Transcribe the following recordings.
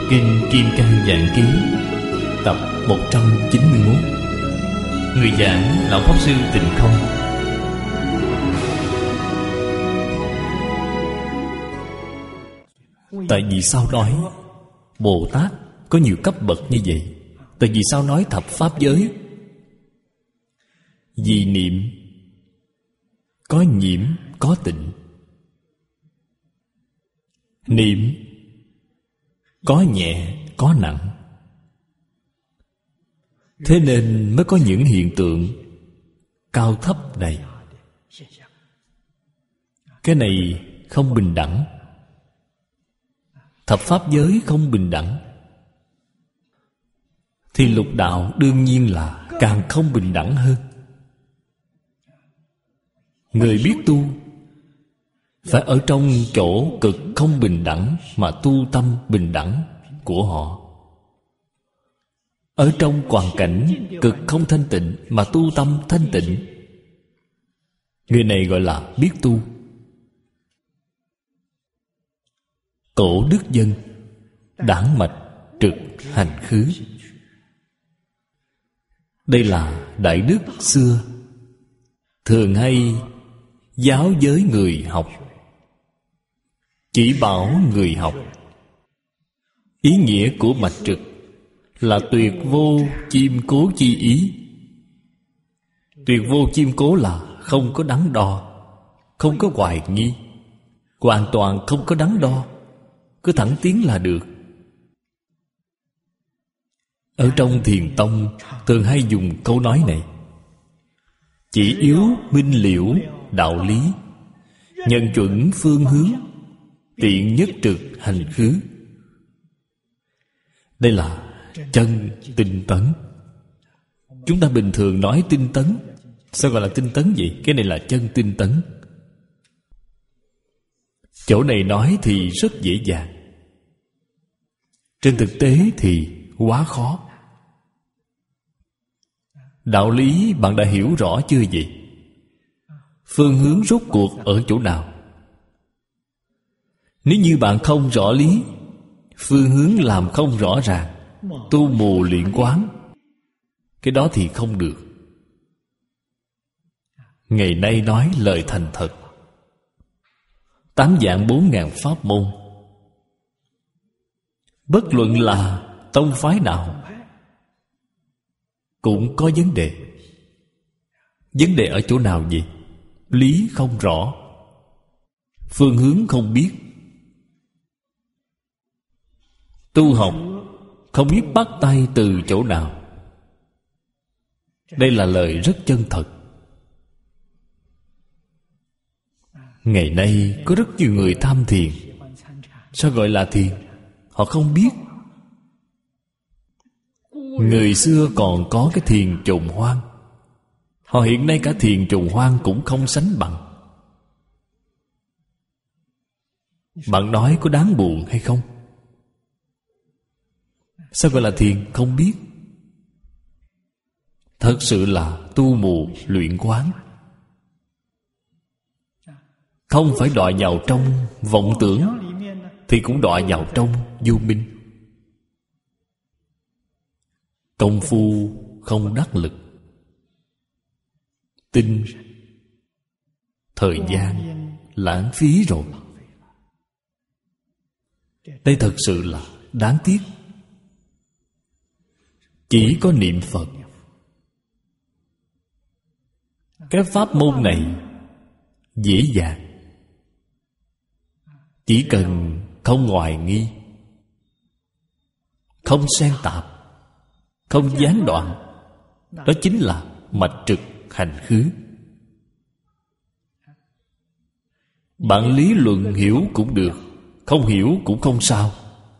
Kinh Kim Cang Giảng Ký tập 191. Người giảng Lão Pháp Sư Tịnh Không. Tại vì sao nói Bồ Tát có nhiều cấp bậc như vậy? Tại vì sao nói thập pháp giới? Vì niệm có nhiễm có tịnh, niệm có nhẹ có nặng. Thế nên mới có những hiện tượng cao thấp này. Cái này không bình đẳng. Thập pháp giới không bình đẳng, thì lục đạo đương nhiên là càng không bình đẳng hơn. Người biết tu phải ở trong chỗ cực không bình đẳng mà tu tâm bình đẳng của họ. Ở trong hoàn cảnh cực không thanh tịnh mà tu tâm thanh tịnh, người này gọi là biết tu. Tổ đức dân đãng mạch trực hành khứ. Đây là đại đức xưa thường hay giáo giới người học, chỉ bảo người học. Ý nghĩa của mạch trực là tuyệt vô chiêm cố chi ý. Tuyệt vô chiêm cố là không có đắn đo, không có hoài nghi, hoàn toàn không có đắn đo, cứ thẳng tiến là được. Ở trong Thiền tông thường hay dùng câu nói này: chỉ yếu minh liễu đạo lý, nhận chuẩn phương hướng, tiện nhất trực hành khứ. Đây là chân tinh tấn. Chúng ta bình thường nói tinh tấn. Sao gọi là tinh tấn vậy? Cái này là chân tinh tấn. Chỗ này nói thì rất dễ dàng, trên thực tế thì quá khó. Đạo lý bạn đã hiểu rõ chưa vậy? Phương hướng rốt cuộc ở chỗ nào? Nếu như bạn không rõ lý, phương hướng làm không rõ ràng, tu mù luyện quán, cái đó thì không được. Ngày nay nói lời thành thật, 8 vạn 4.000 pháp môn, bất luận là tông phái nào cũng có vấn đề. Vấn đề ở chỗ nào vậy? Lý không rõ, phương hướng không biết. Tu học không biết bắt tay từ chỗ nào. Đây là lời rất chân thật. Ngày nay có rất nhiều người tham thiền. Sao gọi là thiền? Họ không biết. Người xưa còn có cái thiền trùng hoang, họ hiện nay cả thiền trùng hoang cũng không sánh bằng. Bạn nói có đáng buồn hay không? Sao gọi là thiền không biết? Thật sự là tu mù luyện quán. Không phải đọa vào trong vọng tưởng, thì cũng đọa vào trong vô minh. Công phu không đắc lực, tinh thời gian lãng phí rồi. Đây thật sự là đáng tiếc. Chỉ có niệm Phật, cái pháp môn này dễ dàng. Chỉ cần không hoài nghi, không xen tạp, không gián đoạn, đó chính là mạch trực hành khứ. Bạn lý luận hiểu cũng được, không hiểu cũng không sao.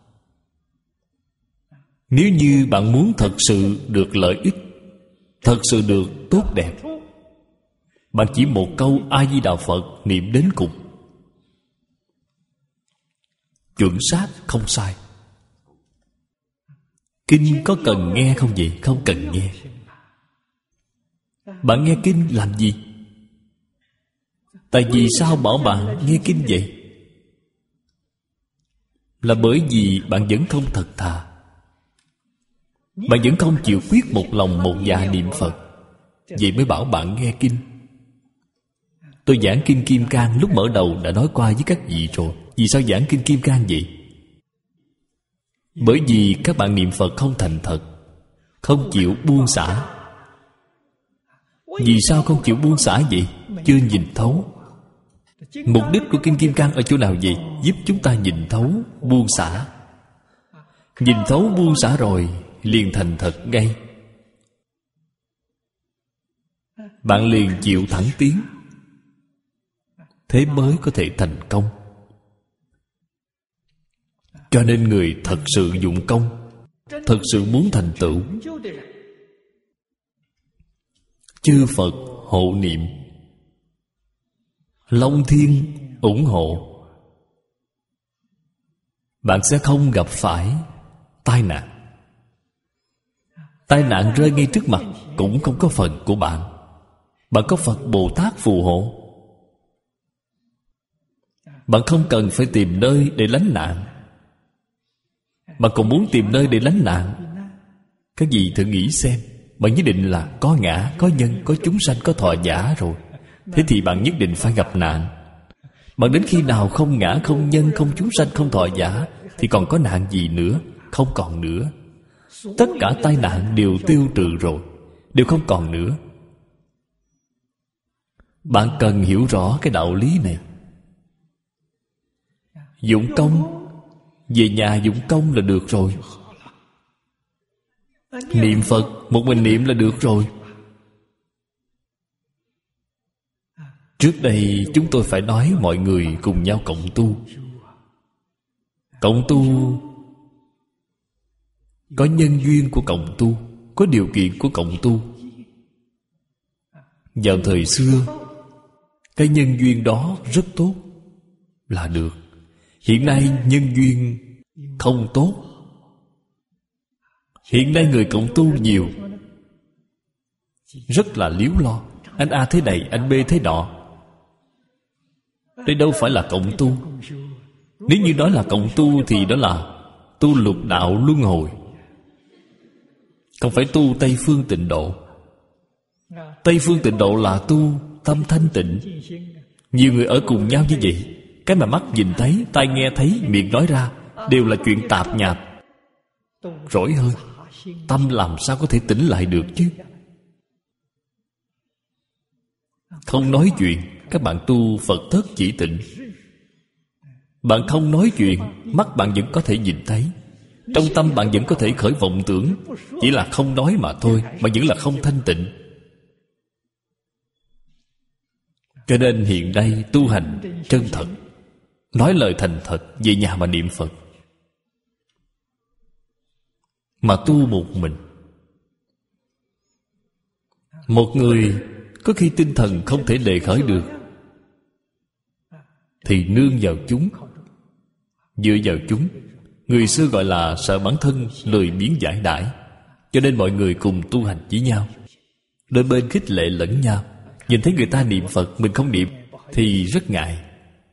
Nếu như bạn muốn thật sự được lợi ích, thật sự được tốt đẹp, bạn chỉ một câu A-di-đà Phật niệm đến cùng, chuẩn xác không sai. Kinh có cần nghe không vậy? Không cần nghe. Bạn nghe kinh làm gì? Tại vì sao bảo bạn nghe kinh vậy? là bởi vì bạn vẫn không thật thà. Bạn vẫn không chịu quyết một lòng một dạ niệm Phật. Vậy mới bảo bạn nghe kinh. Tôi giảng Kinh Kim Cang lúc mở đầu đã nói qua với các vị rồi. Vì sao giảng Kinh Kim Cang vậy? Bởi vì các bạn niệm Phật không thành thật, không chịu buông xả. Vì sao không chịu buông xả vậy? Chưa nhìn thấu. Mục đích của Kinh Kim Cang ở chỗ nào vậy? Giúp chúng ta nhìn thấu, buông xả. Nhìn thấu buông xả rồi liền thành thật ngay. Bạn liền chịu thẳng tiến. Thế mới có thể thành công. Cho nên người thật sự dụng công, thật sự muốn thành tựu, chư Phật hộ niệm, Long Thiên ủng hộ, bạn sẽ không gặp phải tai nạn. Tai nạn rơi ngay trước mặt cũng không có phần của bạn. Bạn có Phật Bồ Tát phù hộ. Bạn không cần phải tìm nơi để lánh nạn. Bạn còn muốn tìm nơi để lánh nạn. Các vị thử nghĩ xem, bạn nhất định là có ngã, có nhân, có chúng sanh, có thọ giả rồi. Thế thì bạn nhất định phải gặp nạn. Bạn đến khi nào không ngã, không nhân, không chúng sanh, không thọ giả thì còn có nạn gì nữa? Không còn nữa. Tất cả tai nạn đều tiêu trừ rồi, đều không còn nữa. Bạn cần hiểu rõ cái đạo lý này. Dụng công, về nhà dụng công là được rồi. Niệm Phật, một mình niệm là được rồi. Trước đây chúng tôi phải nói mọi người cùng nhau cộng tu. Cộng tu có nhân duyên của cộng tu, có điều kiện của cộng tu. Vào thời xưa, cái nhân duyên đó rất tốt là được. Hiện nay nhân duyên không tốt. Hiện nay người cộng tu nhiều, rất là líu lo. Anh A thế này, anh B thế nọ. Đây đâu phải là cộng tu. Nếu như nói là cộng tu thì đó là tu lục đạo luân hồi, không phải tu Tây Phương Tịnh Độ. Tây Phương Tịnh Độ là tu tâm thanh tịnh. Nhiều người ở cùng nhau như vậy, cái mà mắt nhìn thấy, tai nghe thấy, miệng nói ra đều là chuyện tạp nhạp. Rỗi hơn, tâm làm sao có thể tĩnh lại được chứ? Không nói chuyện, các bạn tu Phật thất chỉ tịnh. Bạn không nói chuyện, mắt bạn vẫn có thể nhìn thấy, trong tâm bạn vẫn có thể khởi vọng tưởng. Chỉ là không nói mà thôi, mà vẫn là không thanh tịnh. Cho nên hiện nay tu hành chân thật, nói lời thành thật, về nhà mà niệm Phật. Mà tu một mình. Một người có khi tinh thần không thể đề khởi được thì nương vào chúng, dựa vào chúng. Người xưa gọi là sợ bản thân lười biếng giải đãi. Cho nên mọi người cùng tu hành với nhau, đôi bên khích lệ lẫn nhau. Nhìn thấy người ta niệm Phật, mình không niệm thì rất ngại.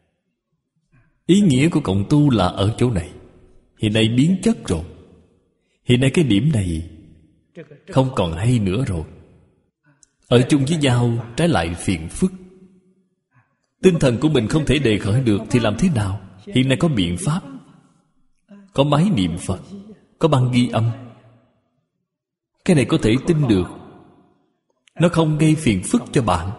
Ý nghĩa của cộng tu là ở chỗ này. Hiện nay biến chất rồi. Hiện nay cái điểm này không còn hay nữa rồi. Ở chung với nhau trái lại phiền phức. Tinh thần của mình không thể đề khởi được thì làm thế nào? Hiện nay có biện pháp. Có máy niệm Phật, có băng ghi âm. Cái này có thể tin được. Nó không gây phiền phức cho bạn.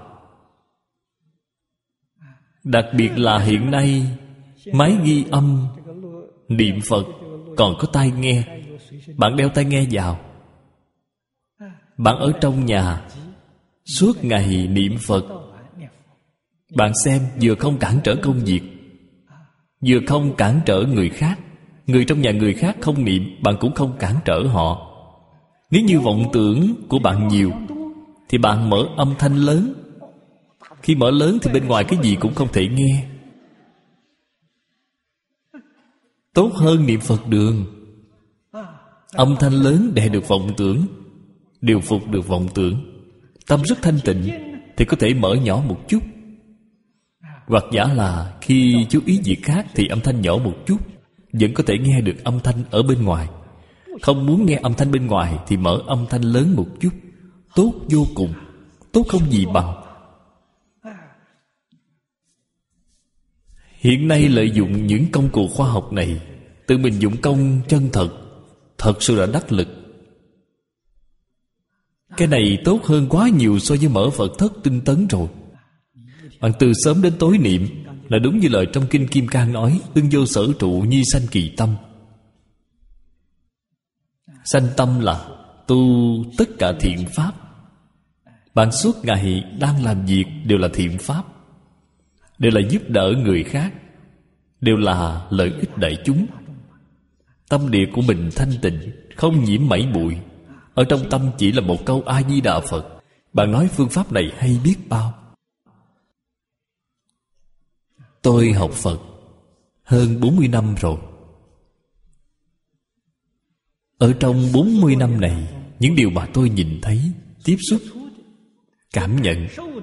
Đặc biệt là hiện nay máy ghi âm niệm Phật còn có tai nghe. Bạn đeo tai nghe vào, bạn ở trong nhà suốt ngày niệm Phật. Bạn xem, vừa không cản trở công việc, vừa không cản trở người khác. Người trong nhà người khác không niệm, bạn cũng không cản trở họ. Nếu như vọng tưởng của bạn nhiều thì bạn mở âm thanh lớn. Khi mở lớn thì bên ngoài cái gì cũng không thể nghe. Tốt hơn niệm Phật đường. Âm thanh lớn đè được vọng tưởng, điều phục được vọng tưởng. Tâm rất thanh tịnh thì có thể mở nhỏ một chút. Hoặc giả là khi chú ý việc khác thì âm thanh nhỏ một chút. vẫn có thể nghe được âm thanh ở bên ngoài. Không muốn nghe âm thanh bên ngoài thì mở âm thanh lớn một chút. Tốt vô cùng, tốt không gì bằng. Hiện nay lợi dụng những công cụ khoa học này, tự mình dụng công chân thật, thật sự là đắc lực. Cái này tốt hơn quá nhiều so với mở Phật thất tinh tấn rồi. Bạn từ sớm đến tối niệm, là đúng như lời trong Kinh Kim Cang nói: ưng vô sở trụ, nhi sanh kỳ tâm. Sanh tâm là tu tất cả thiện pháp. Bạn suốt ngày đang làm việc đều là thiện pháp, đều là giúp đỡ người khác, đều là lợi ích đại chúng. Tâm địa của mình thanh tịnh, không nhiễm mảy bụi. Ở trong tâm chỉ là một câu A Di Đà Phật. Bạn nói phương pháp này hay biết bao. Tôi học Phật hơn 40 năm rồi. Ở trong 40 năm này, những điều mà tôi nhìn thấy, tiếp xúc, cảm nhận,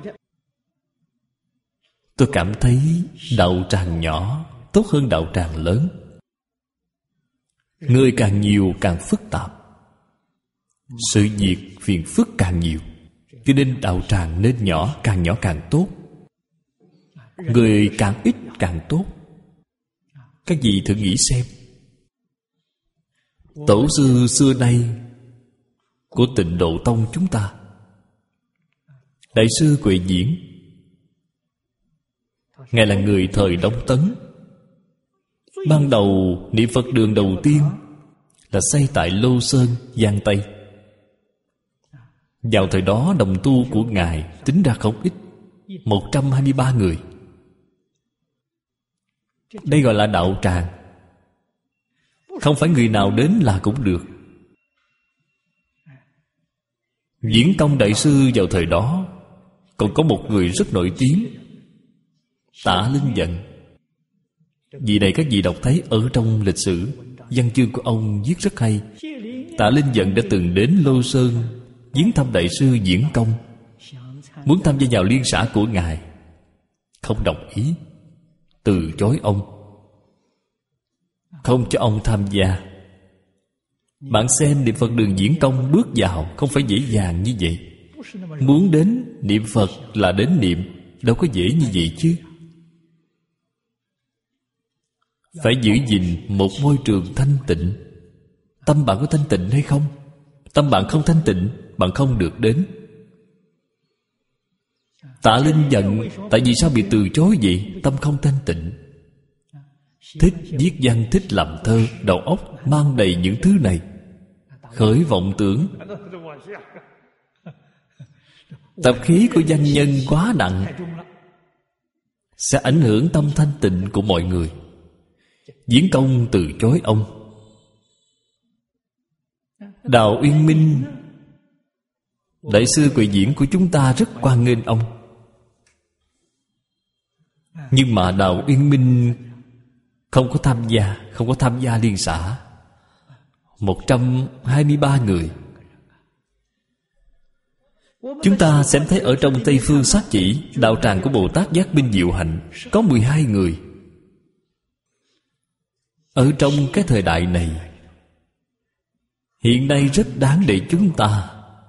tôi cảm thấy đạo tràng nhỏ tốt hơn đạo tràng lớn. Người càng nhiều càng phức tạp, sự việc phiền phức càng nhiều. Cho nên đạo tràng nên nhỏ càng tốt. Người càng ít càng tốt. Các vị thử nghĩ xem, tổ sư xưa nay của Tịnh Độ Tông chúng ta, Đại sư Huệ Diễn, Ngài là người thời Đông Tấn. Ban đầu niệm Phật đường đầu tiên là xây tại Lô Sơn, Giang Tây. Vào thời đó đồng tu của Ngài tính ra không ít, 123 người. Đây gọi là đạo tràng. Không phải người nào đến là cũng được. Diễn Tông Đại sư vào thời đó còn có một người rất nổi tiếng, Tạ Linh Vận. Vì này các vị đọc thấy ở trong lịch sử, văn chương của ông viết rất hay. Tạ Linh Vận đã từng đến Lô Sơn viếng thăm Đại sư Diễn Công, muốn tham gia vào liên xã của Ngài. Không đồng ý, từ chối ông, không cho ông tham gia. Bạn xem niệm Phật đường Diễn Công bước vào không phải dễ dàng như vậy. Muốn đến niệm Phật là đến niệm, đâu có dễ như vậy chứ. Phải giữ gìn một môi trường thanh tịnh. Tâm bạn có thanh tịnh hay không? Tâm bạn không thanh tịnh, bạn không được đến. Tạ Linh Vận tại vì sao bị từ chối vậy? Tâm không thanh tịnh. Thích viết văn, thích làm thơ, đầu óc mang đầy những thứ này, khởi vọng tưởng. Tập khí của văn nhân quá nặng, sẽ ảnh hưởng tâm thanh tịnh của mọi người. Diễn Công từ chối ông. Đào Uyên Minh, Đại sư Huệ Diễn của chúng ta rất hoan nghênh ông. Nhưng mà Đào Uyên Minh không có tham gia liên xã. 123 người. Chúng ta xem thấy ở trong Tây Phương Sát Chỉ, đạo tràng của Bồ Tát Giác Minh Diệu Hạnh có 12 người. Ở trong cái thời đại này, hiện nay rất đáng để chúng ta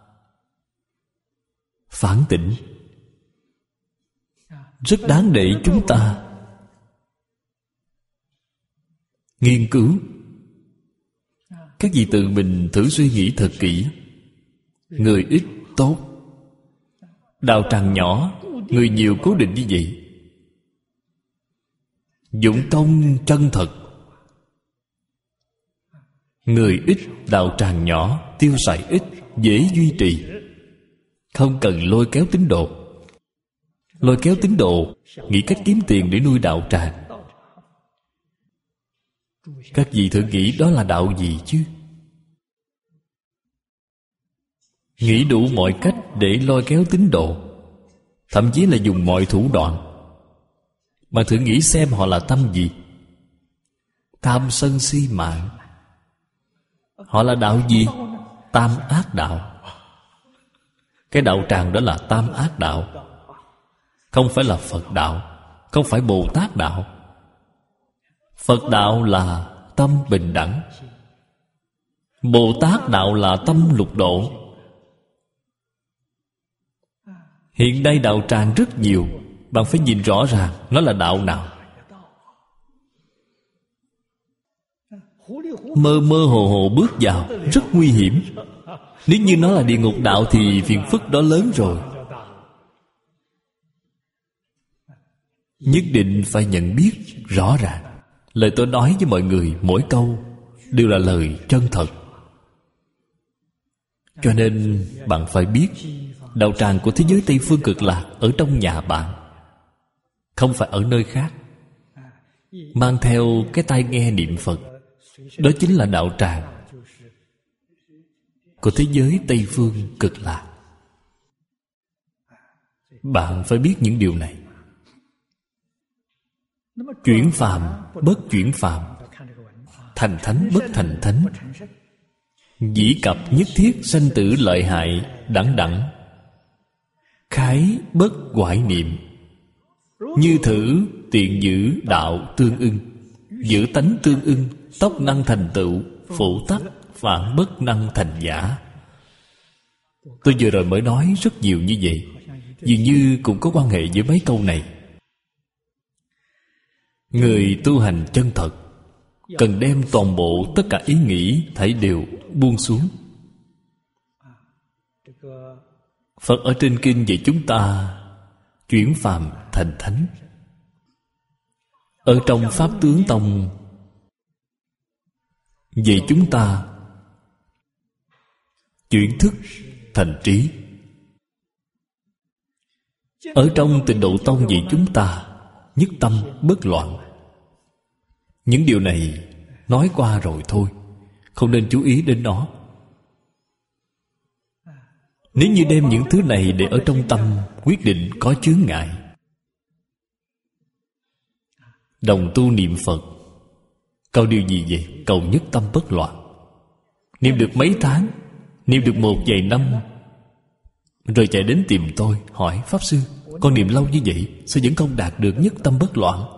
phản tỉnh, rất đáng để chúng ta nghiên cứu. Các vị tự mình thử suy nghĩ thật kỹ. Người ít tốt, đạo tràng nhỏ, người nhiều cố định như vậy. Dụng công chân thật. Người ít, đạo tràng nhỏ, tiêu xài ít, dễ duy trì. Không cần lôi kéo tín đồ. Lôi kéo tín đồ, nghĩ cách kiếm tiền để nuôi đạo tràng. Các vị thử nghĩ đó là đạo gì chứ? Nghĩ đủ mọi cách để lôi kéo tín đồ, thậm chí là dùng mọi thủ đoạn. Mà thử nghĩ xem họ là tâm gì? Tham sân si mạng. Họ là đạo gì? Tam ác đạo. Cái đạo tràng đó là tam ác đạo, không phải là Phật đạo, không phải Bồ Tát đạo. Phật đạo là tâm bình đẳng. Bồ Tát đạo là tâm lục độ. Hiện nay đạo tràng rất nhiều, bạn phải nhìn rõ ràng nó là đạo nào. Mơ mơ hồ hồ bước vào rất nguy hiểm. Nếu như nó là địa ngục đạo thì phiền phức đó lớn rồi. Nhất định phải nhận biết rõ ràng. Lời tôi nói với mọi người mỗi câu đều là lời chân thật. Cho nên bạn phải biết đạo tràng của thế giới Tây Phương Cực Lạc ở trong nhà bạn, không phải ở nơi khác. Mang theo cái tai nghe niệm Phật, đó chính là đạo tràng của thế giới Tây Phương Cực Lạc. Bạn phải biết những điều này. Chuyển phàm bất chuyển phàm, thành thánh bất thành thánh, dĩ cập nhất thiết sanh tử lợi hại đẳng đẳng, khái bất hoại niệm, như thử tiện giữ đạo tương ưng, giữ tánh tương ưng, tốc năng thành tựu, phụ tắc phản bất năng thành giả. Tôi vừa rồi mới nói rất nhiều như vậy, dường như cũng có quan hệ với mấy câu này. Người tu hành chân thật cần đem toàn bộ tất cả ý nghĩ thảy đều buông xuống. Phật ở trên kinh dạy chúng ta chuyển phàm thành thánh. Ở trong Pháp Tướng Tông dạy chúng ta chuyển thức thành trí. Ở trong Tịnh Độ Tông dạy chúng ta nhất tâm bất loạn. Những điều này nói qua rồi thôi, không nên chú ý đến nó. Nếu như đem những thứ này để ở trong tâm, quyết định có chướng ngại. Đồng tu niệm Phật, cầu điều gì vậy? Cầu nhất tâm bất loạn. Niệm được mấy tháng, niệm được một vài năm, rồi chạy đến tìm tôi, hỏi: Pháp Sư, con niệm lâu như vậy, sao vẫn không đạt được nhất tâm bất loạn?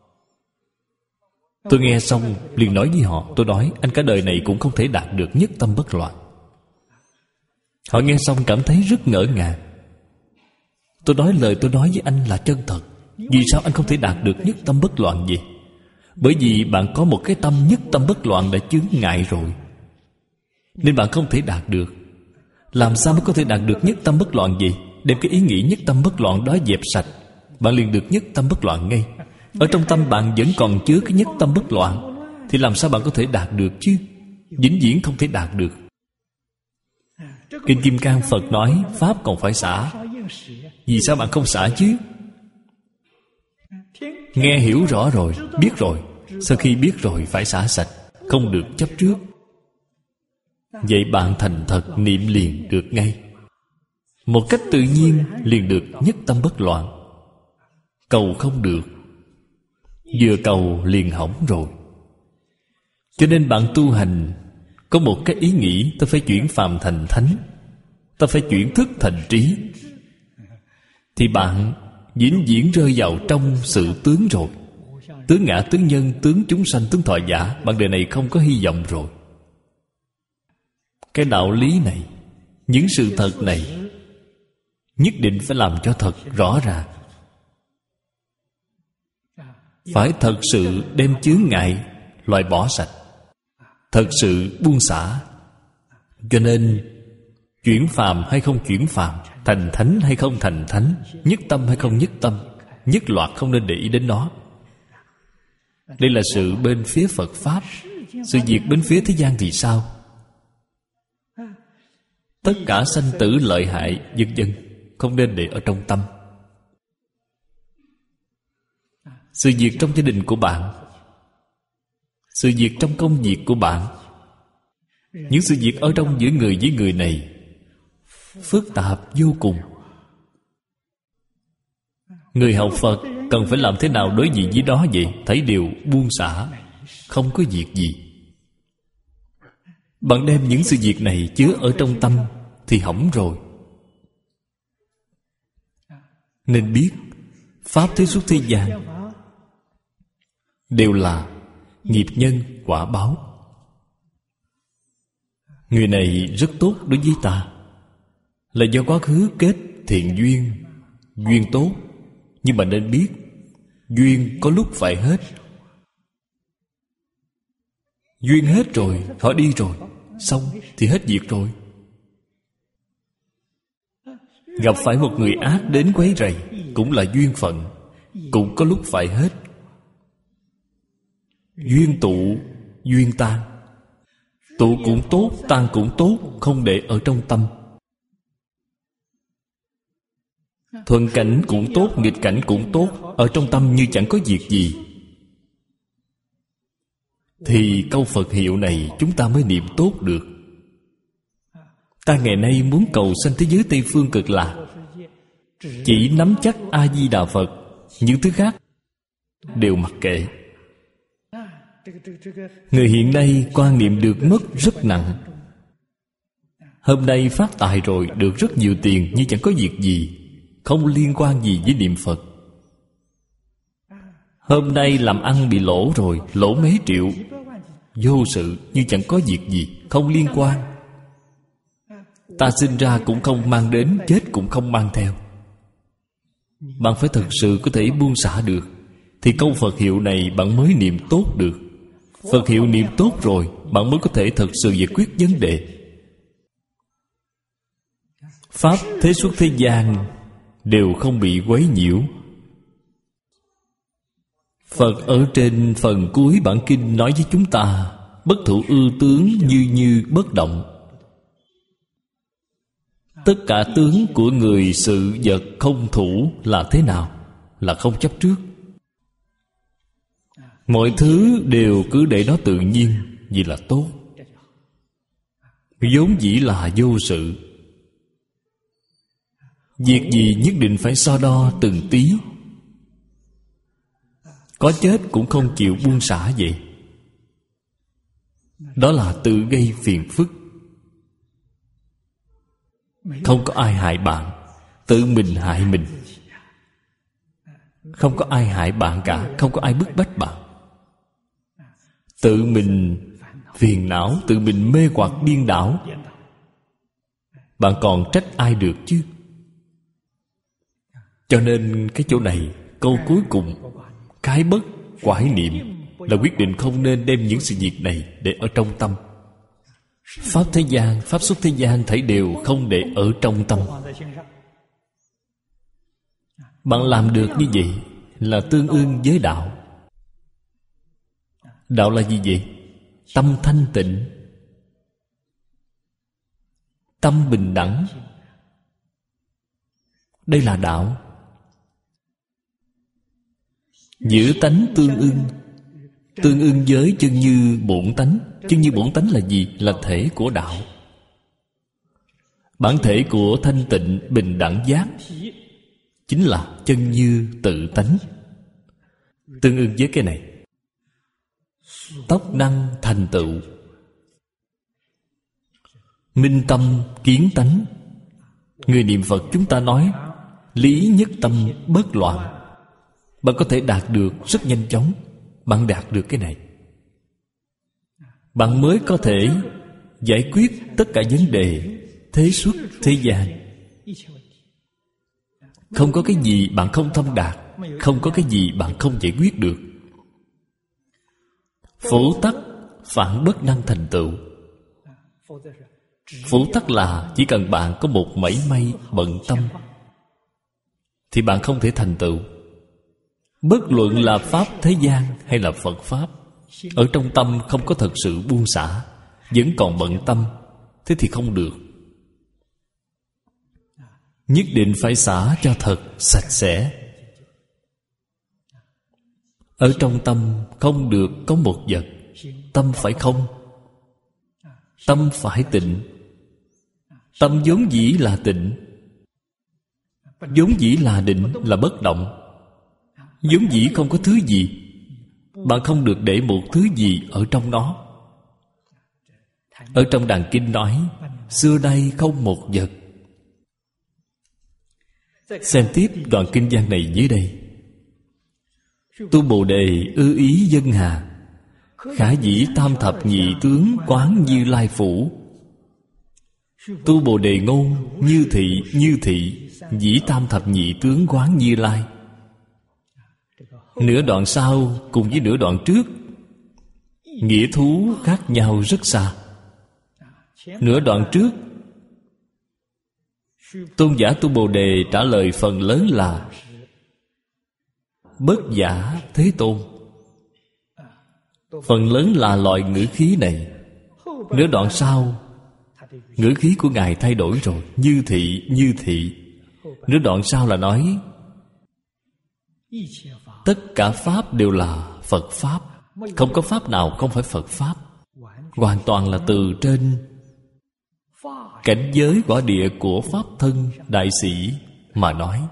Tôi nghe xong liền nói với họ, tôi nói anh cả đời này cũng không thể đạt được nhất tâm bất loạn. Họ nghe xong cảm thấy rất ngỡ ngàng. Tôi nói lời tôi nói với anh là chân thật. Vì sao anh không thể đạt được nhất tâm bất loạn vậy? Bởi vì bạn có một cái tâm nhất tâm bất loạn đã chướng ngại rồi, nên bạn không thể đạt được. Làm sao mới có thể đạt được nhất tâm bất loạn vậy? Đem cái ý nghĩ nhất tâm bất loạn đó dẹp sạch, bạn liền được nhất tâm bất loạn ngay. Ở trong tâm bạn vẫn còn chứa cái nhất tâm bất loạn, thì làm sao bạn có thể đạt được chứ? Vĩnh viễn không thể đạt được. Kinh Kim Cang Phật nói Pháp còn phải xả. Vì sao bạn không xả chứ? Nghe hiểu rõ rồi, biết rồi. Sau khi biết rồi phải xả sạch, không được chấp trước. Vậy bạn thành thật niệm liền được ngay. Một cách tự nhiên liền được nhất tâm bất loạn. Cầu không được, vừa cầu liền hỏng rồi. Cho nên bạn tu hành có một cái ý nghĩ: ta phải chuyển phàm thành thánh, ta phải chuyển thức thành trí, thì bạn vĩnh viễn rơi vào trong sự tướng rồi. Tướng ngã, tướng nhân, tướng chúng sanh, tướng thọ giả, bạn đời này không có hy vọng rồi. Cái đạo lý này, những sự thật này nhất định phải làm cho thật rõ ràng. Phải thật sự đem chướng ngại loại bỏ sạch, thật sự buông xả. Cho nên chuyển phàm hay không chuyển phàm, thành thánh hay không thành thánh, nhất tâm hay không nhất tâm, nhất loạt không nên để ý đến nó. Đây là sự bên phía Phật Pháp. Sự việc bên phía thế gian thì sao? Tất cả sanh tử lợi hại vân vân không nên để ở trong tâm. Sự việc trong gia đình của bạn, sự việc trong công việc của bạn, những sự việc ở trong giữa người với người này phức tạp vô cùng. Người học Phật cần phải làm thế nào đối diện với đó vậy? Thấy đều buông xả, không có việc gì. Bạn đem những sự việc này chứa ở trong tâm thì hỏng rồi. Nên biết Pháp thế xuất thế gian đều là Nghiệp nhân quả báo. Người này rất tốt đối với ta, là do quá khứ kết thiện duyên, duyên tốt. Nhưng mà nên biết, duyên có lúc phải hết. Duyên hết rồi, họ đi rồi, xong thì hết việc rồi. Gặp phải một người ác đến quấy rầy, cũng là duyên phận, cũng có lúc phải hết. Duyên tụ, duyên tan. Tụ cũng tốt, tan cũng tốt, không để ở trong tâm. Thuận cảnh cũng tốt, nghịch cảnh cũng tốt, ở trong tâm như chẳng có việc gì. Thì câu Phật hiệu này chúng ta mới niệm tốt được. Ta ngày nay muốn cầu sanh thế giới Tây Phương Cực Lạc, chỉ nắm chắc A-di-đà Phật, những thứ khác đều mặc kệ. Người hiện nay quan niệm được mất rất nặng. Hôm nay phát tài rồi, được rất nhiều tiền, nhưng chẳng có việc gì, không liên quan gì với niệm Phật. Hôm nay làm ăn bị lỗ rồi, lỗ mấy triệu, vô sự, nhưng chẳng có việc gì, không liên quan. Ta sinh ra cũng không mang đến, chết cũng không mang theo. Bạn phải thật sự có thể buông xả được, thì câu Phật hiệu này bạn mới niệm tốt được. Phật hiệu niệm tốt rồi, bạn mới có thể thật sự giải quyết vấn đề. Pháp thế xuất thế gian đều không bị quấy nhiễu. Phật ở trên phần cuối bản kinh nói với chúng ta: bất thủ ư tướng, như như bất động. Tất cả tướng của người sự vật không thủ là thế nào? Là không chấp trước. Mọi thứ đều cứ để nó tự nhiên, vì là tốt. Vốn dĩ là vô sự. Việc gì nhất định phải so đo từng tí. Có chết cũng không chịu buông xả vậy. Đó là tự gây phiền phức. Không có ai hại bạn, tự mình hại mình. Không có ai hại bạn cả, không có ai bức bách bạn. Tự mình phiền não, tự mình mê hoặc điên đảo. Bạn còn trách ai được chứ? Cho nên cái chỗ này, câu cuối cùng, cái bất quải niệm, là quyết định không nên đem những sự việc này để ở trong tâm. Pháp thế gian, pháp xuất thế gian thảy đều không để ở trong tâm. Bạn làm được như vậy là tương ưng với đạo. Đạo là gì vậy? Tâm thanh tịnh, tâm bình đẳng. Đây là đạo. Giữ tánh tương ưng. Tương ưng với chân như bổn tánh. Chân như bổn tánh là gì? Là thể của đạo. Bản thể của thanh tịnh bình đẳng giác chính là chân như tự tánh. Tương ưng với cái này, tốc năng thành tựu. Minh tâm kiến tánh. Người niệm Phật chúng ta nói lý nhất tâm bất loạn. Bạn có thể đạt được rất nhanh chóng. Bạn đạt được cái này, bạn mới có thể giải quyết tất cả vấn đề thế xuất thế gian. Không có cái gì bạn không thông đạt, không có cái gì bạn không giải quyết được. Phủ tắc phản bất năng thành tựu. Phủ tắc là chỉ cần bạn có một mảy may bận tâm thì bạn không thể thành tựu. Bất luận là Pháp thế gian hay là Phật Pháp, ở trong tâm không có thật sự buông xả, vẫn còn bận tâm, thế thì không được. Nhất định phải xả cho thật sạch sẽ. Ở trong tâm không được có một vật. Tâm phải không, tâm phải tịnh. Tâm vốn dĩ là tịnh, vốn dĩ là định, là bất động, vốn dĩ không có thứ gì. Bạn không được để một thứ gì ở trong nó. Ở trong Đàn Kinh nói xưa nay không một vật. Xem tiếp đoạn kinh văn này dưới đây. Tu Bồ Đề ư ý dân hà, Khả dĩ tam thập nhị tướng quán Như Lai phủ. Tu Bồ Đề ngôn như thị dĩ tam thập nhị tướng quán Như Lai. Nửa đoạn sau cùng với nửa đoạn trước nghĩa thú khác nhau rất xa. Nửa đoạn trước tôn giả Tu Bồ Đề trả lời phần lớn là Bất giả Thế Tôn. Phần lớn là loại ngữ khí này. Nửa đoạn sau ngữ khí của Ngài thay đổi rồi. Như thị. Nửa đoạn sau là nói tất cả Pháp đều là Phật Pháp. Không có Pháp nào không phải Phật Pháp. Hoàn toàn là từ trên cảnh giới quả địa của Pháp thân đại sĩ mà nói.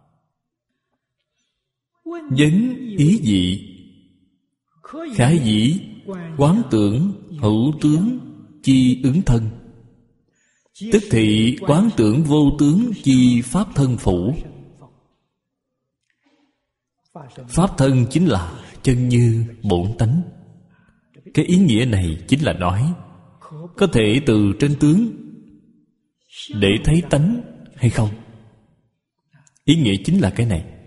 Vấn ý dị khả dĩ quán tưởng hữu tướng chi ứng thân. Tức thị quán tưởng vô tướng chi Pháp thân phủ. Pháp thân chính là chân như bổn tánh. Cái ý nghĩa này chính là nói có thể từ trên tướng để thấy tánh hay không. Ý nghĩa chính là cái này.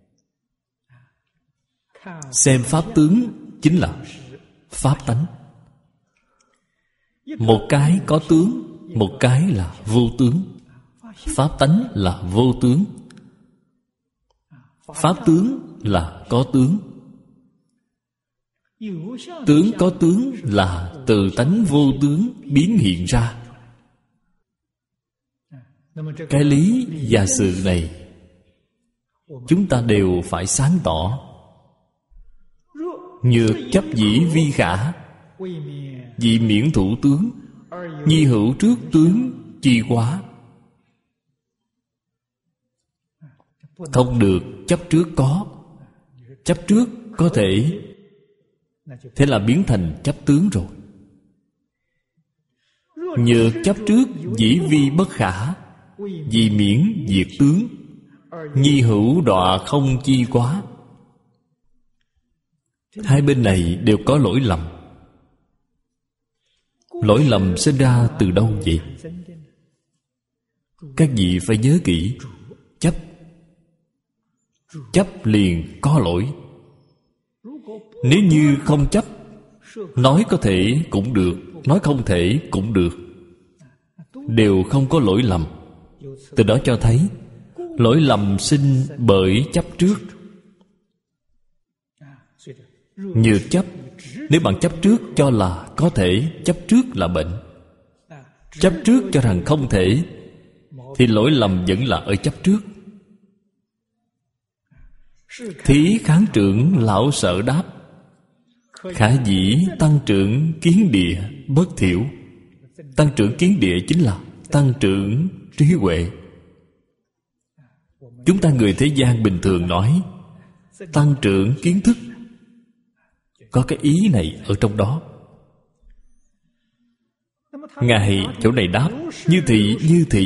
Xem Pháp tướng chính là Pháp tánh. Một cái có tướng, một cái là vô tướng. Pháp tánh là vô tướng, Pháp tướng là có tướng. Tướng có tướng là từ tánh vô tướng biến hiện ra. Cái lý và sự này chúng ta đều phải sáng tỏ. Nhược chấp dĩ vi khả, dị miễn thủ tướng, nhi hữu trước tướng chi quá. Không được chấp trước có. Chấp trước có thể, thế là biến thành chấp tướng rồi. Nhược chấp trước dĩ vi bất khả, dị miễn diệt tướng, nhi hữu đọa không chi quá. Hai bên này đều có lỗi lầm. Lỗi lầm sinh ra từ đâu vậy? Các vị phải nhớ kỹ. Chấp, chấp liền có lỗi. Nếu như không chấp, nói có thể cũng được, nói không thể cũng được, đều không có lỗi lầm. Từ đó cho thấy lỗi lầm sinh bởi chấp trước. Nhược chấp, nếu bạn chấp trước cho là có thể, chấp trước là bệnh. Chấp trước cho rằng không thể, thì lỗi lầm vẫn là ở chấp trước. Thí kháng trưởng lão sở đáp, khả dĩ tăng trưởng kiến địa bất thiểu. Tăng trưởng kiến địa chính là tăng trưởng trí huệ. Chúng ta người thế gian bình thường nói tăng trưởng kiến thức, có cái ý này ở trong đó. Ngài chỗ này đáp như thị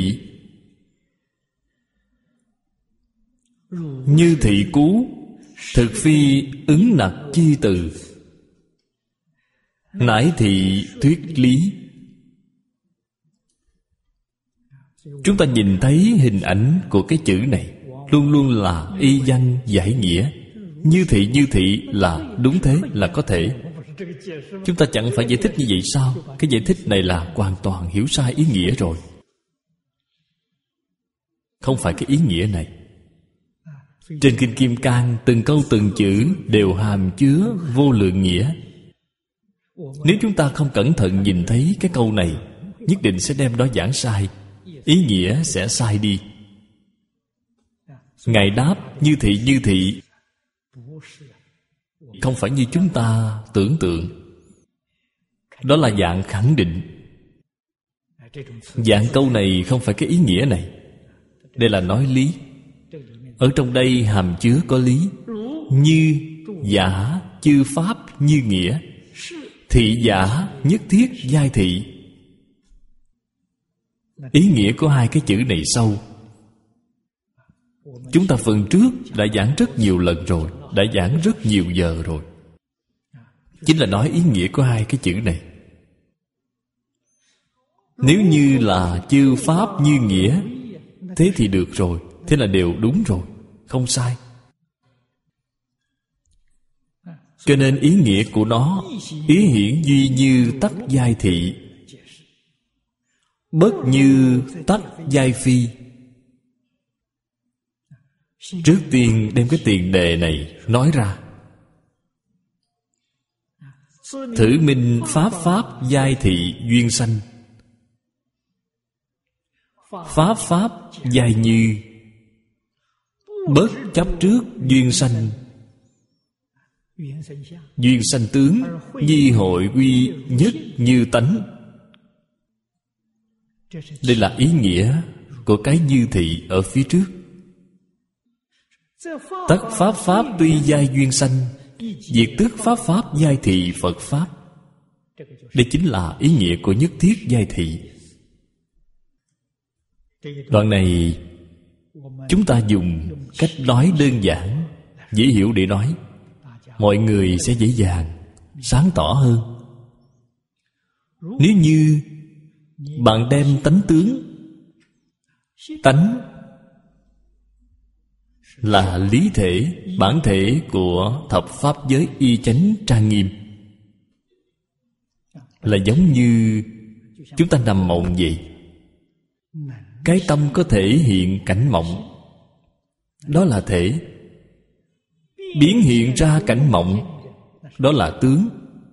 như thị cú, thực phi ứng nặc chi từ, nãi thị thuyết lý. Chúng ta nhìn thấy hình ảnh của cái chữ này luôn luôn là y văn giải nghĩa. Như thị là đúng thế, là có thể. Chúng ta chẳng phải giải thích như vậy sao? Cái giải thích này là hoàn toàn hiểu sai ý nghĩa rồi. Không phải cái ý nghĩa này. Trên Kinh Kim Cang, từng câu từng chữ đều hàm chứa vô lượng nghĩa. Nếu chúng ta không cẩn thận nhìn thấy cái câu này, nhất định sẽ đem đó giảng sai, ý nghĩa sẽ sai đi. Ngài đáp như thị không phải như chúng ta tưởng tượng. Đó là dạng khẳng định. Dạng câu này không phải cái ý nghĩa này. Đây là nói lý. Ở trong đây hàm chứa có lý. Như giả chư pháp như nghĩa, thị giả nhất thiết giai thị. Ý nghĩa của hai cái chữ này sâu. Chúng ta phần trước đã giảng rất nhiều lần rồi, đã giảng rất nhiều giờ rồi. chính là nói ý nghĩa của hai cái chữ này. Nếu như là chư pháp như nghĩa, thế thì được rồi, thế là đều đúng rồi, không sai. Cho nên ý nghĩa của nó, ý hiển duy như tắc giai thị, bất như tắc giai phi. Trước tiên đem cái tiền đề này nói ra. Thử minh pháp pháp giai thị duyên sanh, pháp pháp giai như, bất chấp trước duyên sanh. Duyên sanh tướng, nhi hội quy nhất như tánh. Đây là ý nghĩa của cái như thị ở phía trước. Tất pháp pháp tuy giai duyên sanh, diệt tức pháp pháp giai thị Phật pháp. Đây chính là ý nghĩa của nhất thiết giai thị. Đoạn này chúng ta dùng cách nói đơn giản, dễ hiểu để nói, mọi người sẽ dễ dàng sáng tỏ hơn. Nếu như bạn đem tánh tướng, tánh là lý thể, bản thể của thập pháp giới y chánh trang nghiêm, là giống như chúng ta nằm mộng vậy. Cái tâm có thể hiện cảnh mộng, đó là thể. Biến hiện ra cảnh mộng, đó là tướng.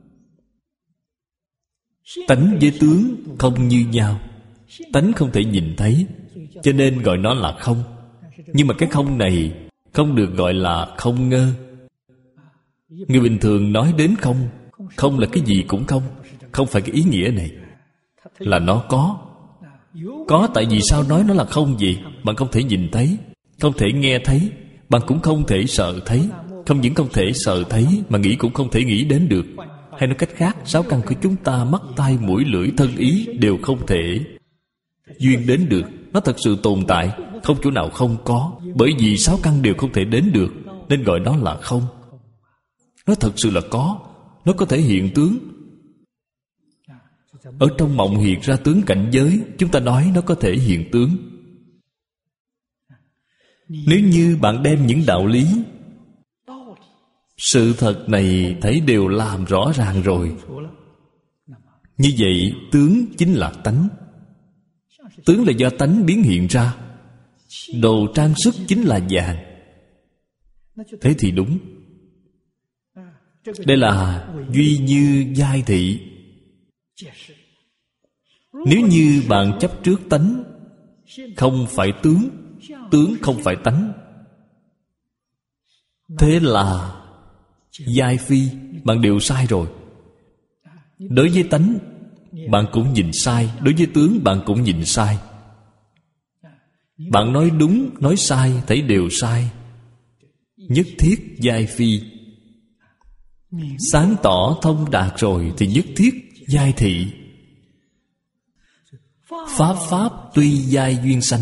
Tánh với tướng không như nhau. Tánh không thể nhìn thấy, cho nên gọi nó là không. Nhưng mà cái không này không được gọi là không ngơ. Người bình thường nói đến không, không là cái gì cũng không. Không phải cái ý nghĩa này. Là nó có. Có tại vì sao nói nó là không gì? Bạn không thể nhìn thấy, không thể nghe thấy, bạn cũng không thể sợ thấy. Không những không thể sợ thấy, mà nghĩ cũng không thể nghĩ đến được. Hay nói cách khác, sáu căn của chúng ta, mắt, tai, mũi, lưỡi, thân, ý đều không thể duyên đến được. Nó thật sự tồn tại, không chỗ nào không có. Bởi vì sáu căn đều không thể đến được, nên gọi nó là không. Nó thật sự là có. Nó có thể hiện tướng. Ở trong mộng hiện ra tướng cảnh giới, chúng ta nói nó có thể hiện tướng. Nếu như bạn đem những đạo lý, sự thật này thấy đều làm rõ ràng rồi, như vậy tướng chính là tánh. Tướng là do tánh biến hiện ra. Đồ trang sức chính là vàng. Thế thì đúng. Đây là duy như giai thị. Nếu như bạn chấp trước tánh, không phải tướng, tướng không phải tánh, thế là giai phi. Bạn đều sai rồi. Đối với tánh bạn cũng nhìn sai, đối với tướng bạn cũng nhìn sai. Bạn nói đúng, nói sai, thấy đều sai. Nhất thiết giai phi. Sáng tỏ thông đạt rồi thì nhất thiết giai thị. Pháp pháp tuy giai duyên sanh,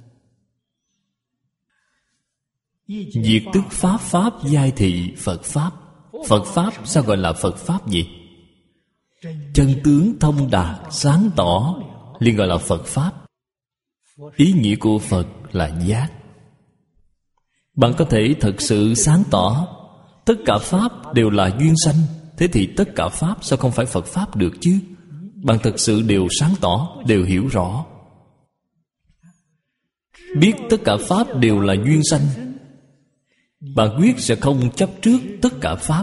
diệt tức pháp pháp giai thị Phật pháp. Phật pháp sao gọi là Phật pháp vậy? Chân tướng thông đạt sáng tỏ liền gọi là Phật pháp. Ý nghĩa của Phật là giác. Bạn có thể thật sự sáng tỏ tất cả pháp đều là duyên sanh, thế thì tất cả pháp sao không phải Phật pháp được chứ? Bạn thật sự đều sáng tỏ, đều hiểu rõ. Biết tất cả pháp đều là duyên sanh, bạn quyết sẽ không chấp trước tất cả pháp.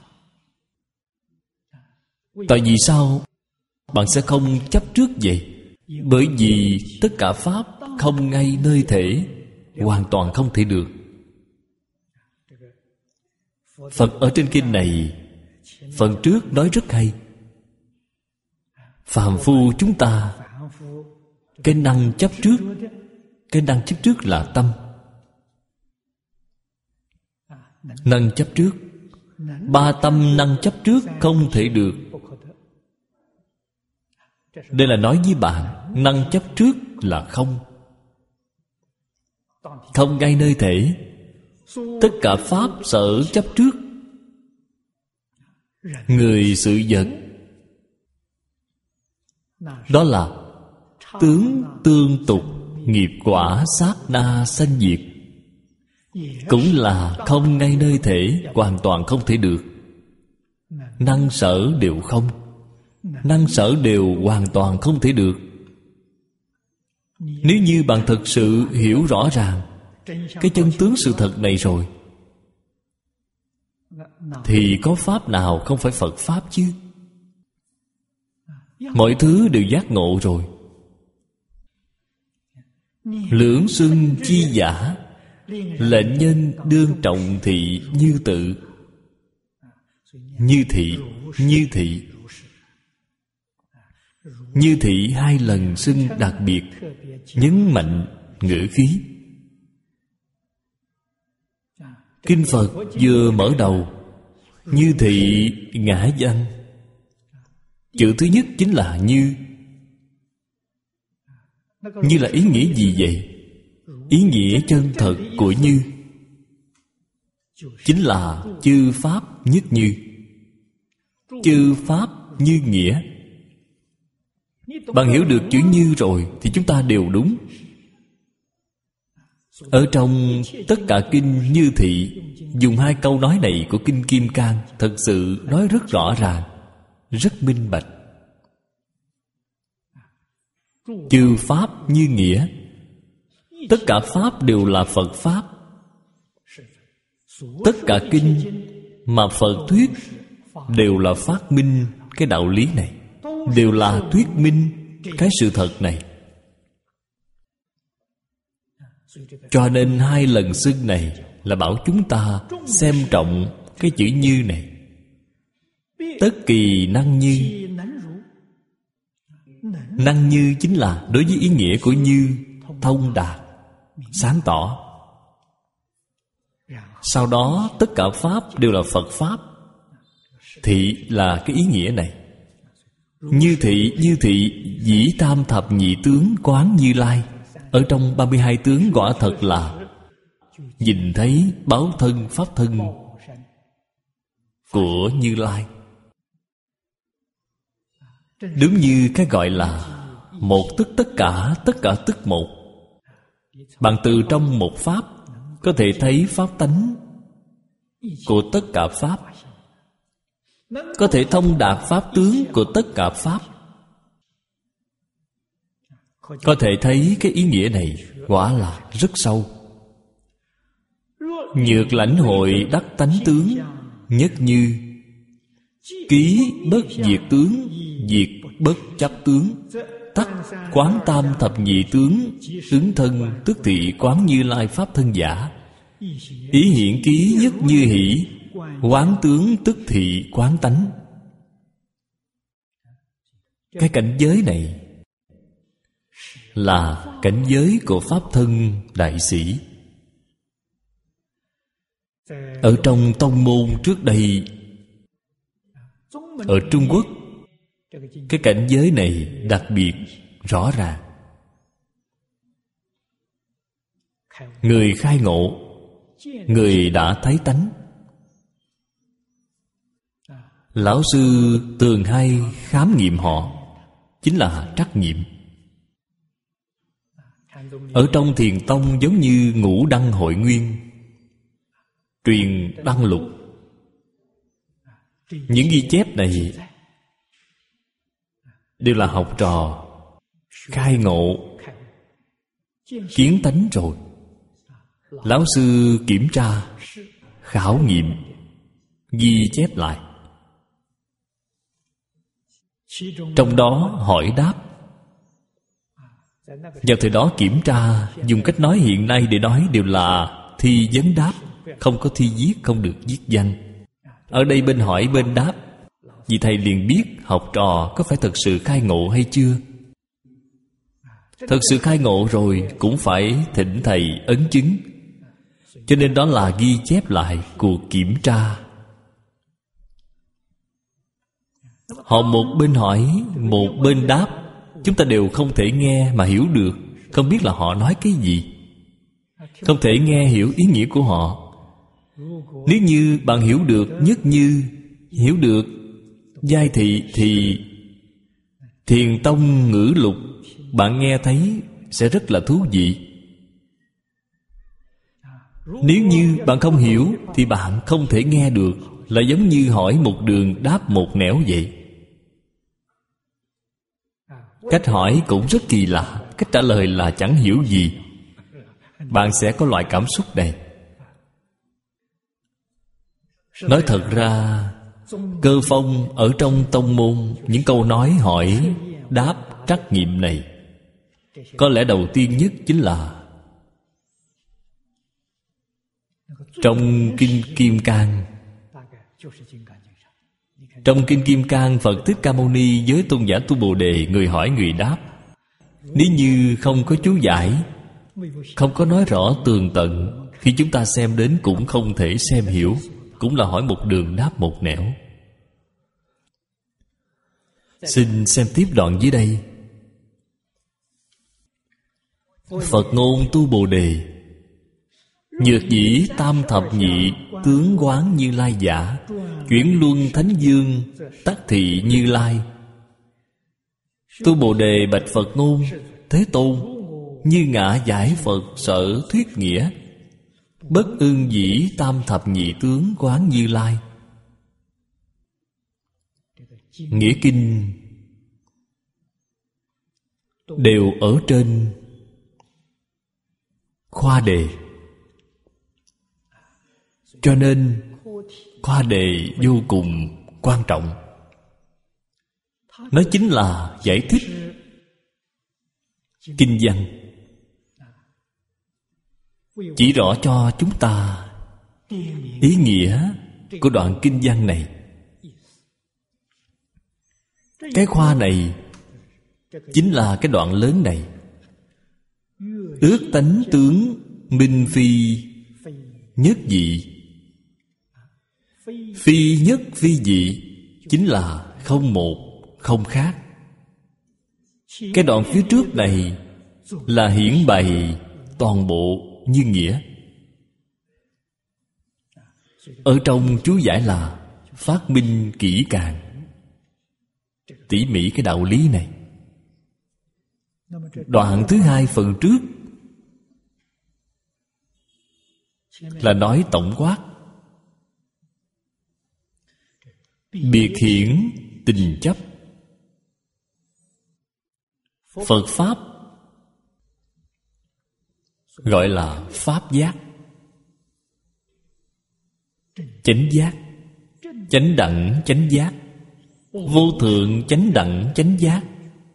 Tại vì sao bạn sẽ không chấp trước vậy? Bởi vì tất cả pháp không ngay nơi thể, hoàn toàn không thể được. Phật ở trên kinh này phần trước nói rất hay. Phàm phu chúng ta, cái năng chấp trước, cái năng chấp trước là tâm. Năng chấp trước, ba tâm năng chấp trước không thể được. Đây là nói với bạn, năng chấp trước là không. Không ngay nơi thể. Tất cả pháp sở chấp trước người sự vật, đó là tướng tương tục, nghiệp quả sát na sanh diệt, cũng là không ngay nơi thể, hoàn toàn không thể được. Năng sở đều không, năng sở đều hoàn toàn không thể được. Nếu như bạn thực sự hiểu rõ ràng cái chân tướng sự thật này rồi, thì có pháp nào không phải Phật pháp chứ? Mọi thứ đều giác ngộ rồi. Lưỡng xưng chi giả, lệnh nhân đương trọng thị như tự. Như thị, như thị, như thị hai lần xưng đặc biệt, nhấn mạnh ngữ khí. Kinh Phật vừa mở đầu, như thị ngã văn. Chữ thứ nhất chính là như. Như là ý nghĩa gì vậy? Ý nghĩa chân thật của như chính là chư pháp nhất như. Chư pháp như nghĩa. Bạn hiểu được chữ như rồi thì chúng ta đều đúng. Ở trong tất cả kinh Như Thị, dùng hai câu nói này của kinh Kim Cang thật sự nói rất rõ ràng, rất minh bạch. Chư pháp như nghĩa. Tất cả pháp đều là Phật pháp. Tất cả kinh mà Phật thuyết đều là phát minh cái đạo lý này, đều là thuyết minh cái sự thật này. Cho nên hai lần xưng này là bảo chúng ta xem trọng cái chữ như này. Tất kỳ năng như. Năng như chính là đối với ý nghĩa của như thông đạt, sáng tỏ. Sau đó tất cả pháp đều là Phật pháp. Thị là cái ý nghĩa này. Như thị, như thị dĩ tam thập nhị tướng quán Như Lai. Ở trong 32 tướng quả thật là nhìn thấy báo thân pháp thân của Như Lai. Đúng như cái gọi là một tức tất cả tức một. Bạn từ trong một pháp có thể thấy pháp tánh của tất cả pháp, có thể thông đạt pháp tướng của tất cả pháp. Có thể thấy cái ý nghĩa này quả là rất sâu. Nhược lãnh hội đắc tánh tướng, nhất như. Ký bất diệt tướng, diệt bất chấp tướng. Tắc quán tam thập nhị tướng, ứng thân tức thị quán Như Lai pháp thân giả. Ý hiện ký nhất như hỷ, quán tướng tức thị quán tánh. Cái cảnh giới này là cảnh giới của pháp thân đại sĩ. Ở trong tông môn trước đây, ở Trung Quốc, cái cảnh giới này đặc biệt rõ ràng. Người khai ngộ, người đã thấy tánh. Lão sư thường hay khám nghiệm họ, chính là trắc nghiệm. Ở trong Thiền Tông giống như Ngũ Đăng Hội Nguyên, truyền đăng lục. Những ghi chép này đều là học trò khai ngộ, kiến tánh rồi. Lão sư kiểm tra, khảo nghiệm, ghi chép lại. Trong đó hỏi đáp. Vào thời đó kiểm tra, dùng cách nói hiện nay để nói đều là thi vấn đáp, không có thi viết, không được viết văn. Ở đây bên hỏi bên đáp, vì thầy liền biết học trò có phải thật sự khai ngộ hay chưa. Thật sự khai ngộ rồi cũng phải thỉnh thầy ấn chứng. Cho nên đó là ghi chép lại cuộc kiểm tra. Họ một bên hỏi, một bên đáp. Chúng ta đều không thể nghe mà hiểu được, không biết là họ nói cái gì, không thể nghe hiểu ý nghĩa của họ. Nếu như bạn hiểu được nhất như, hiểu được giai thị thì Thiền tông ngữ lục bạn nghe thấy sẽ rất là thú vị. Nếu như bạn không hiểu thì bạn không thể nghe được, là giống như hỏi một đường đáp một nẻo vậy. Cách hỏi cũng rất kỳ lạ, cách trả lời là chẳng hiểu gì. Bạn sẽ có loại cảm xúc này. Nói thật ra, Cơ Phong ở trong tông môn, những câu nói hỏi đáp trắc nghiệm này, có lẽ đầu tiên nhất chính là trong Kinh Kim Cang. Trong Kinh Kim Cang, Phật Thích Ca Mâu Ni với tôn giả Tu Bồ Đề, người hỏi người đáp. Nếu như không có chú giải, không có nói rõ tường tận, khi chúng ta xem đến cũng không thể xem hiểu, cũng là hỏi một đường đáp một nẻo. Xin xem tiếp đoạn dưới đây. Phật ngôn Tu Bồ Đề: nhược dĩ tam thập nhị, tướng quán Như Lai giả, chuyển luân thánh dương, tắc thị Như Lai. Tu Bồ Đề bạch Phật ngôn: Thế Tôn, như ngã giải Phật sở thuyết nghĩa, bất ưng dĩ tam thập nhị tướng quán Như Lai. Nghĩa kinh đều ở trên khoa đề, cho nên khoa đề vô cùng quan trọng. Nó chính là giải thích kinh văn, chỉ rõ cho chúng ta ý nghĩa của đoạn kinh văn này. Cái khoa này chính là cái đoạn lớn này. Ước tánh tướng minh phi nhất dị, phi nhất phi dị chính là không một không khác. Cái đoạn phía trước này là hiển bày toàn bộ như nghĩa. Ở trong chú giải là phát minh kỹ càng, tỉ mỉ cái đạo lý này. Đoạn thứ hai phần trước là nói tổng quát, biệt hiển tình chấp. Phật Pháp gọi là Pháp giác, chánh giác, chánh đẳng chánh giác, vô thượng chánh đẳng chánh giác.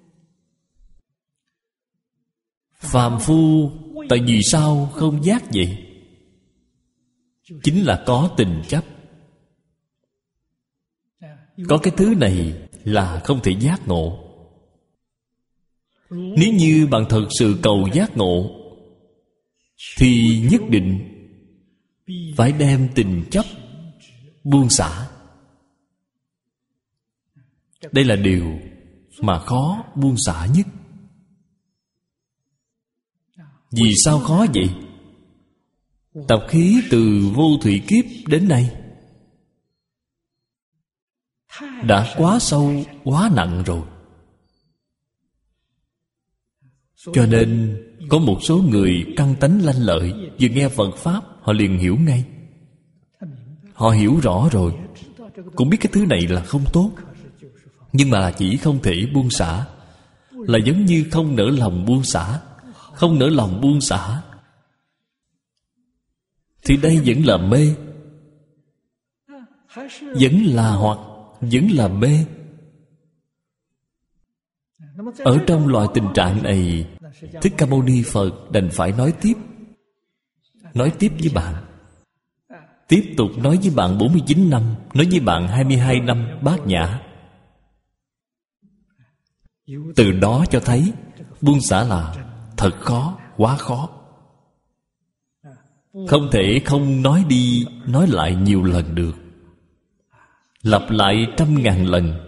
Phàm phu tại vì sao không giác vậy? Chính là có tình chấp. Có cái thứ này là không thể giác ngộ. Nếu như bạn thật sự cầu giác ngộ thì nhất định phải đem tình chấp buông xả. Đây là điều mà khó buông xả nhất. Vì sao khó vậy? Tập khí từ vô thủy kiếp đến nay đã quá sâu, quá nặng rồi. Cho nên có một số người căn tánh lanh lợi, vừa nghe Phật Pháp họ liền hiểu ngay. Họ hiểu rõ rồi, cũng biết cái thứ này là không tốt, nhưng mà chỉ không thể buông xả. Là giống như không nỡ lòng buông xả. Không nỡ lòng buông xả thì đây vẫn là mê, vẫn là hoặc, vẫn là mê. Ở trong loại tình trạng này, Thích Ca Mâu Ni Phật đành phải nói tiếp. Nói tiếp với bạn, tiếp tục nói với bạn 49 năm, nói với bạn 22 năm Bát Nhã. Từ đó cho thấy buông xả là thật khó, quá khó. Không thể không nói đi nói lại nhiều lần được, lặp lại 100.000 lần,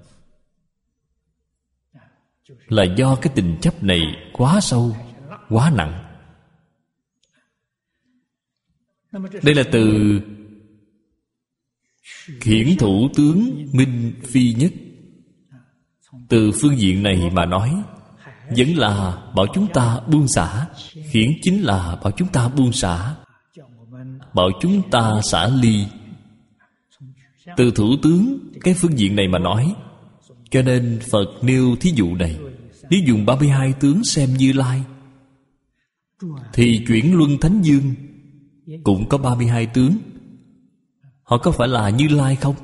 là do cái tình chấp này quá sâu, quá nặng. Đây là từ Khiển thủ tướng minh phi nhất. Từ phương diện này mà nói, vẫn là bảo chúng ta buông xả. Khiển chính là bảo chúng ta buông xả, bảo chúng ta xả ly. Từ thủ tướng, cái phương diện này mà nói, cho nên Phật nêu thí dụ này. Nếu dùng 32 tướng xem Như Lai, thì chuyển luân Thánh Dương cũng có 32 tướng. Họ có phải là Như Lai không?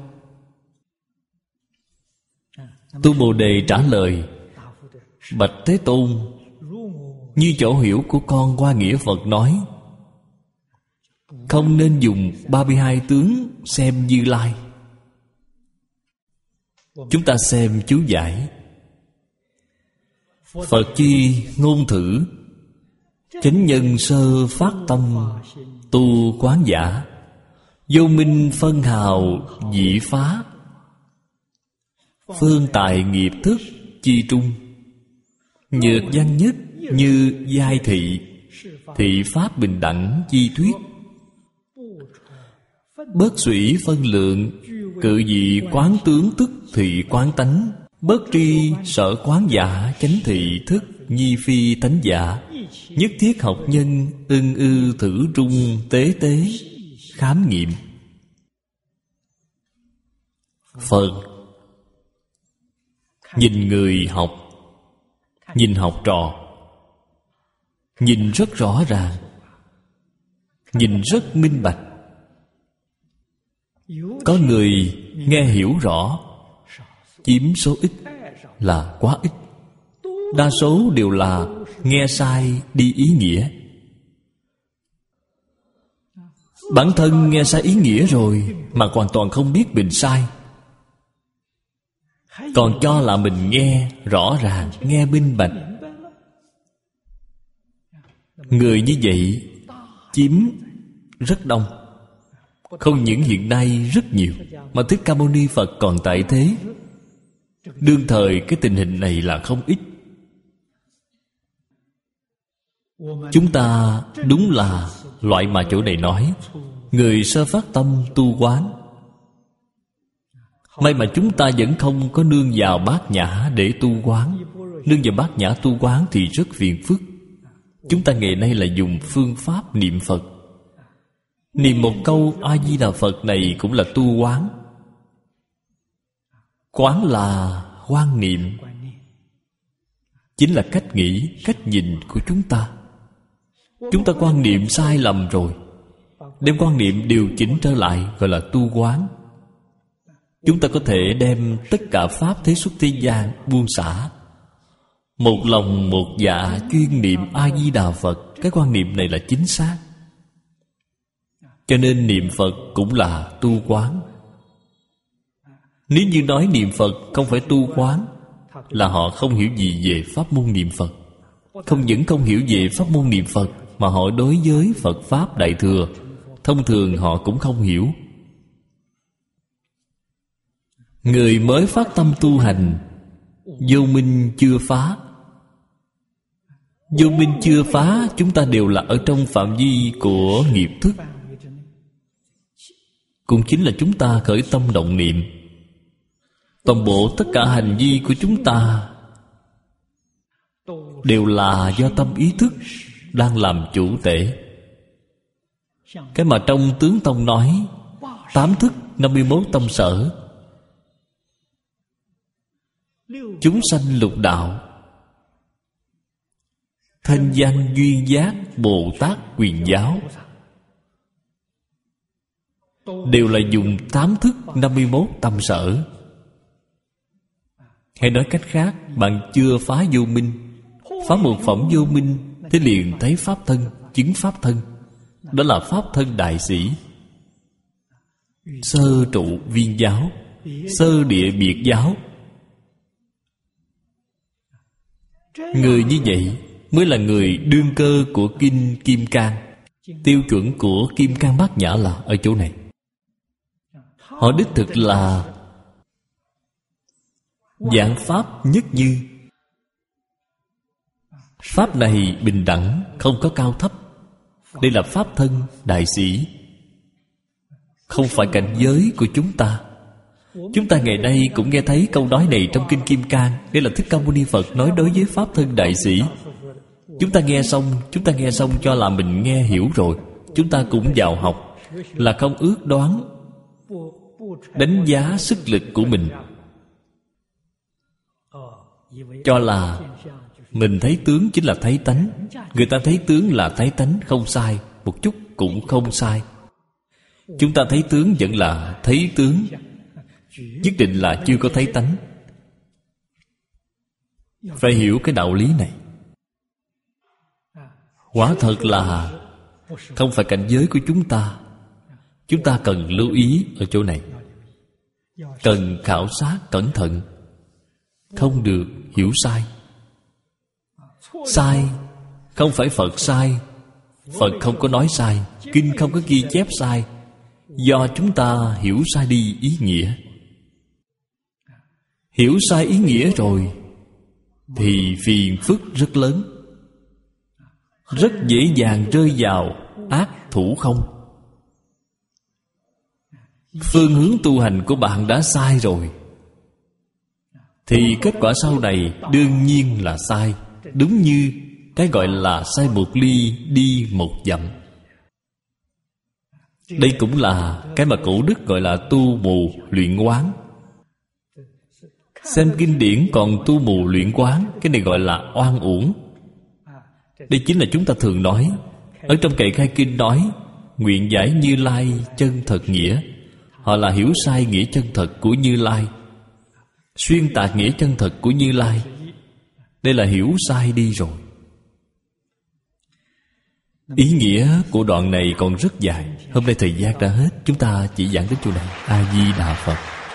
Tu Bồ Đề trả lời: bạch Thế Tôn, như chỗ hiểu của con qua nghĩa Phật nói, không nên dùng 32 tướng xem Như Lai. Chúng ta xem chú giải. Phật chi ngôn thử, chánh nhân sơ phát tâm, tu quán giả, vô minh phân hào dị phá, phương tài nghiệp thức chi trung, nhược văn nhất như giai thị, thị pháp bình đẳng chi thuyết, bất xủy phân lượng, cự dị quán tướng tức thị quán tánh, bất tri sở quán giả chánh thị thức nhi phi tánh giả, nhất thiết học nhân ưng ư thử trung tế tế khám nghiệm. Phật nhìn người học, nhìn học trò, nhìn rất rõ ràng, nhìn rất minh bạch. Có người nghe hiểu rõ, chiếm số ít là quá ít. Đa số đều là nghe sai đi ý nghĩa. Bản thân nghe sai ý nghĩa rồi mà hoàn toàn không biết mình sai, còn cho là mình nghe rõ ràng, nghe minh bạch. Người như vậy chiếm rất đông. Không những hiện nay rất nhiều, mà Thích Ca Mâu Ni Phật còn tại thế. Đương thời cái tình hình này là không ít. Chúng ta đúng là loại mà chỗ này nói, người sơ phát tâm tu quán. May mà chúng ta vẫn không có nương vào bát nhã để tu quán. Nương vào bát nhã tu quán thì rất phiền phức. Chúng ta ngày nay là dùng phương pháp niệm Phật. Niệm một câu A-di-đà Phật này cũng là tu quán. Quán là quan niệm, chính là cách nghĩ, cách nhìn của chúng ta. Chúng ta quan niệm sai lầm rồi, đem quan niệm điều chỉnh trở lại gọi là tu quán. Chúng ta có thể đem tất cả pháp thế xuất thế gian buông xả, một lòng một dạ chuyên niệm A-di-đà Phật. Cái quan niệm này là chính xác. Cho nên niệm Phật cũng là tu quán. Nếu như nói niệm Phật không phải tu quán, là họ không hiểu gì về pháp môn niệm Phật. Không những không hiểu về pháp môn niệm Phật, mà họ đối với Phật Pháp Đại Thừa thông thường họ cũng không hiểu. Người mới phát tâm tu hành, vô minh chưa phá. Vô minh chưa phá, chúng ta đều là ở trong phạm vi của nghiệp thức. Cũng chính là chúng ta khởi tâm động niệm. Toàn bộ tất cả hành vi của chúng ta đều là do tâm ý thức đang làm chủ tể. Cái mà trong Tướng Tông nói 8 thức 51 tâm sở, chúng sanh lục đạo, thanh danh duyên giác Bồ Tát Quyền Giáo, đều là dùng 8 thức 51 tâm sở. Hay nói cách khác, bạn chưa phá vô minh, phá một phẩm vô minh, thế liền thấy pháp thân, chứng pháp thân. Đó là pháp thân đại sĩ. Sơ trụ viên giáo, sơ địa biệt giáo. Người như vậy mới là người đương cơ của Kinh Kim Cang. Tiêu chuẩn của Kim Cang Bát Nhã là ở chỗ này. Họ đích thực là giảng pháp nhất như. Pháp này bình đẳng, không có cao thấp. Đây là pháp thân đại sĩ. không phải cảnh giới của chúng ta. Chúng ta ngày nay cũng nghe thấy câu nói này trong Kinh Kim Cang. Đây là Thích Ca Mâu Ni Phật nói đối với Pháp Thân Đại Sĩ. Chúng ta nghe xong cho là mình nghe hiểu rồi. Chúng ta cũng vào học là không ước đoán, đánh giá sức lực của mình, cho là mình thấy tướng chính là thấy tánh. Người ta thấy tướng là thấy tánh, không sai, một chút cũng không sai. Chúng ta thấy tướng vẫn là thấy tướng, nhất định là chưa có thấy tánh. Phải hiểu cái đạo lý này. Quả thật là không phải cảnh giới của chúng ta. Chúng ta cần lưu ý ở chỗ này, cần khảo sát cẩn thận, không được hiểu sai. Sai không phải Phật sai. Phật không có nói sai, kinh không có ghi chép sai. Do chúng ta hiểu sai đi ý nghĩa. Hiểu sai ý nghĩa rồi thì phiền phức rất lớn, rất dễ dàng rơi vào ác thủ không. Phương hướng tu hành của bạn đã sai rồi thì kết quả sau này đương nhiên là sai. Đúng như cái gọi là sai một ly đi một dặm. Đây cũng là cái mà cổ đức gọi là tu mù luyện quán. Xem kinh điển còn tu mù luyện quán, cái này gọi là oan uổng. Đây chính là chúng ta thường nói. Ở trong kệ khai kinh nói nguyện giải Như Lai chân thật nghĩa. Họ là hiểu sai nghĩa chân thật của Như Lai, xuyên tạc nghĩa chân thật của Như Lai. Đây là hiểu sai đi rồi. Ý nghĩa của đoạn này còn rất dài. Hôm nay thời gian đã hết, chúng ta chỉ giảng đến chỗ này. A Di Đà Phật.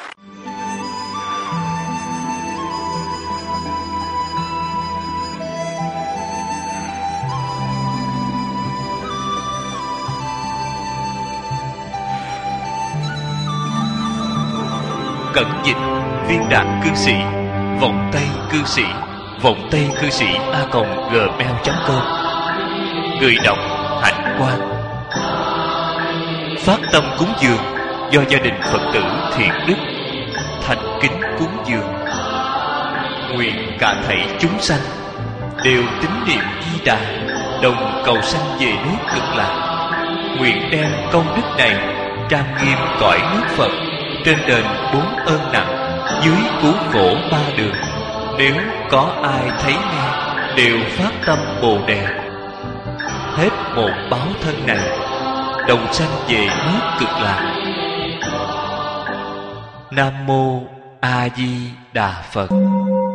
Cẩn dịch Viên Đạn Cư Sĩ, Vọng Tây Cư Sĩ, Vọng Tây Cư Sĩ @gmail.com. Người đọc Hạnh Quang. Phát tâm cúng dường do gia đình Phật tử Thiện Đức thành kính cúng dường. Nguyện cả thảy chúng sanh đều tín niệm Di Đà, đồng cầu sanh về nước Cực Lạc. Nguyện đem công đức này trang nghiêm cõi nước Phật, trên đền 4 ơn nặng, dưới cứu khổ 3 đường. Nếu có ai thấy nghe đều phát tâm Bồ Đề, hết một báo thân này đồng sanh về nước Cực Lạc. Nam Mô A Di Đà Phật.